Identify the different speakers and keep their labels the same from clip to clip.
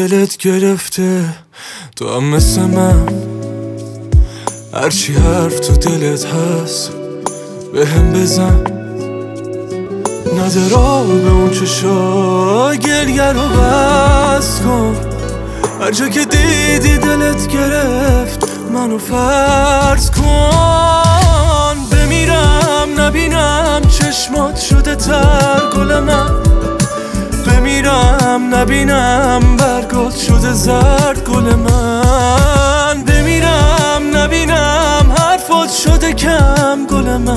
Speaker 1: دلت گرفته، تو هم مثل من، هرچی حرف تو دلت هست به هم بزن. نده را به اون چشا گریه رو بس کن، هر جا که دیدی دلت گرفت منو فرض کن. بمیرم نبینم چشمات شده تر گل من، بمیرم نبینم برگات شده زرد گل من، بمیرم نبینم حرفات شده کم گل من،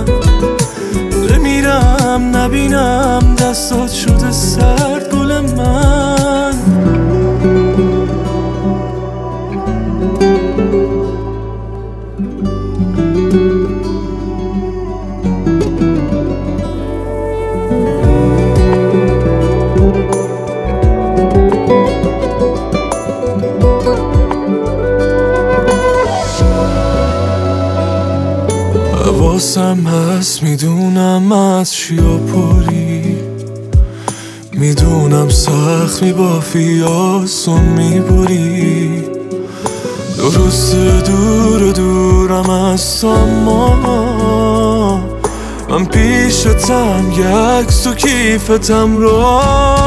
Speaker 1: بمیرم نبینم دستات شده سرد گل من. حواسم هست میدونم از چیا پری، میدونم سخت میبافی آسون میبری، درسته دور دورم از تو اما من پیشتم یک تو کیفتم رو.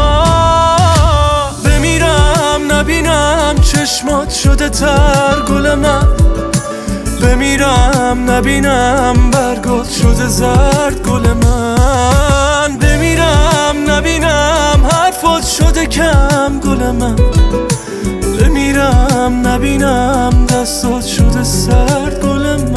Speaker 1: بمیرم نبینم چشمات شده تر گل من، بمیرم نبینم برگات شده زرد گل من، بمیرم نبینم حرفات شده کم گل من، بمیرم نبینم دستات شده سرد گل من.